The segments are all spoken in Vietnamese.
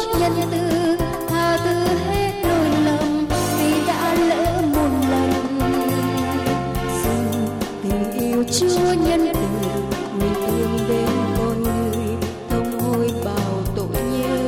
nhân từ, tha thứ hết lỗi lầm vì đã lỡ một lần. Xin tình yêu Chúa nhân từ, nguyện thương đến con người, thông hối bao tội nhơ.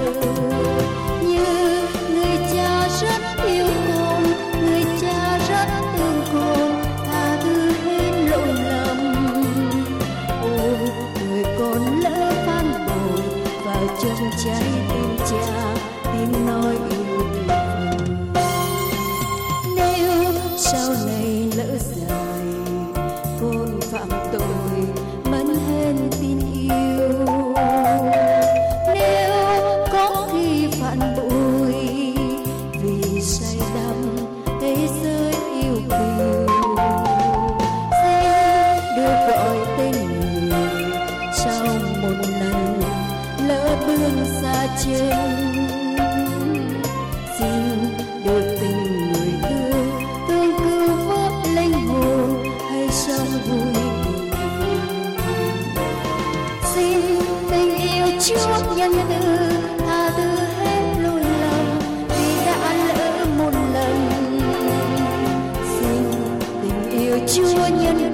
Như người cha rất yêu con, người cha rất thương con, tha thứ hết lỗi lầm. Ôi người con lỡ phản bội vào trong trái tim cha, tiếng nói yêu thương. Nếu sau này lỡ dài con phạm tội mất hết tin yêu, nếu có khi phản bội vì say đắm thế giới yêu kiều, xin được gọi tên người sau một lần lỡ bước xa chân. Xin được tình người thương thương cứu vớt linh hồn hay sống vui buồn. Xin tình yêu Chúa nhân từ, tha thứ hết lỗi lầm vì đã lỡ một lần. Xin tình yêu Chúa nhân